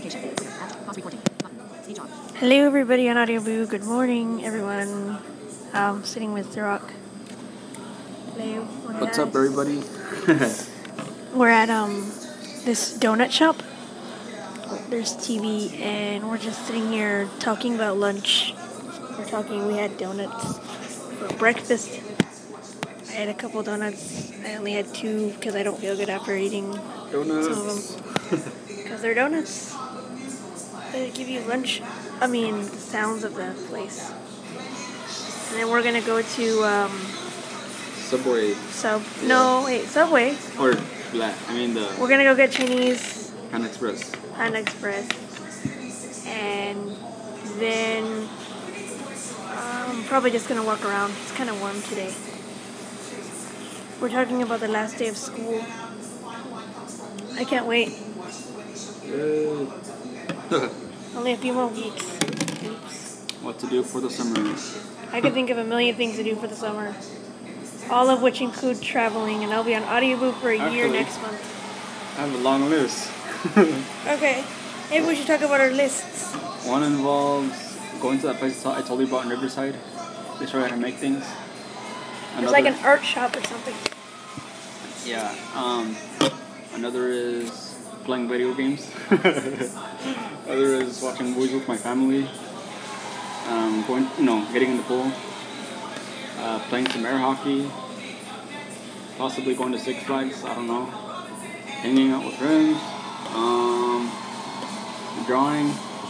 Hello, everybody on Audio Boo. Good morning, everyone. Sitting with The Rock. Hello. What's up, everybody? We're at this donut shop. There's TV, and we're just sitting here talking about lunch. We had donuts for breakfast. I had a couple donuts. I only had 2 because I don't feel good after eating some of them. Because they're donuts. They give you the sounds of the place. And then we're going to go to Subway. Subway. Or We're going to go get Chinese. Panda Express. And then I'm probably just going to walk around. It's kind of warm today. We're talking about the last day of school. I can't wait. Only a few more weeks. Oops. What to do for the summer? I could think of a million things to do for the summer. All of which include traveling, and I'll be on Audioboo for a year next month. I have a long list. Okay. Maybe we should talk about our lists. One involves going to that place I told you about in Riverside. They show you how to make things. It's like an art shop or something. Yeah. Another is playing video games. Other is watching movies with my family. Getting in the pool. Playing some air hockey. Possibly going to Six Flags. I don't know. Hanging out with friends. Drawing.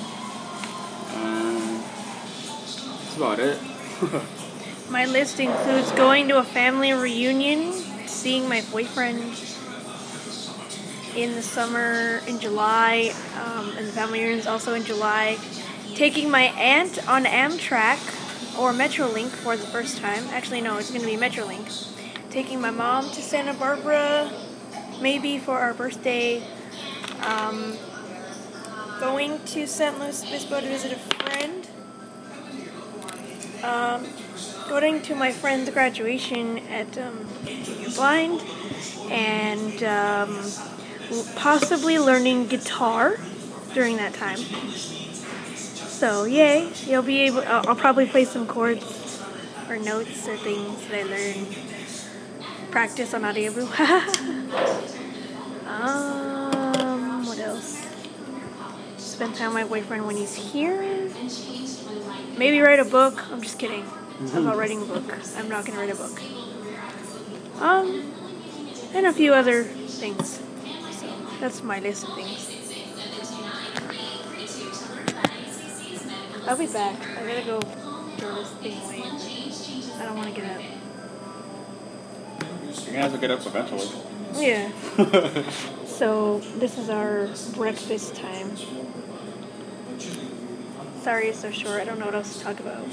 That's about it. My list includes going to a family reunion, seeing my boyfriend in the summer in July, and the family reunion is also in July. Taking my aunt on Amtrak or Metrolink for the first time. Actually, no, it's going to be Metrolink. Taking my mom to Santa Barbara, maybe for our birthday. Going to St. Louis Obispo to visit a friend. Going to my friend's graduation at Junior Blind. And possibly learning guitar during that time. So, yay. You'll be able... I'll probably play some chords or notes or things that I learned. Practice on Audioboo. What else? Spend time with my boyfriend when he's here. Maybe write a book. I'm just kidding. About writing a book. I'm not going to write a book. And a few other things. So, that's my list of things. I'll be back. I gotta go throw this thing away. I don't want to get up. You're gonna have to get up eventually. Yeah. So, this is our breakfast time. Sorry it's so short. I don't know what else to talk about.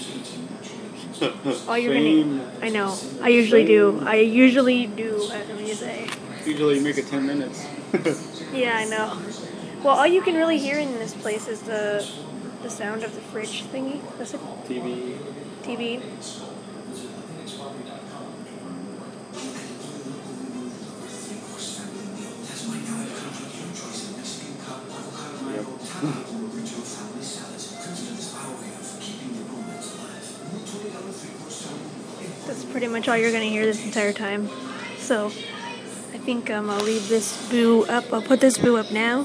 I know. I usually do. I have something to say. Usually you make it 10 minutes. Yeah, I know. Well, all you can really hear in this place is the sound of the fridge thingy. That's it. TV. Yep. That's pretty much all you're going to hear this entire time. So, I think I'll leave this boo up. I'll put this boo up now.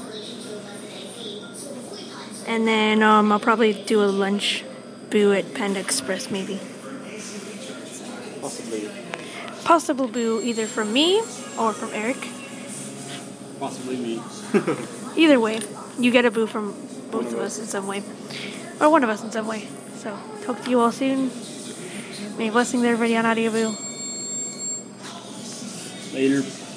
And then I'll probably do a lunch boo at Panda Express, maybe. Possibly. Possible boo either from me or from Eric. Possibly me. Either way, you get a boo from both of us in some way. Or one of us in some way. So, talk to you all soon. May blessings to everybody on Audioboo. Later.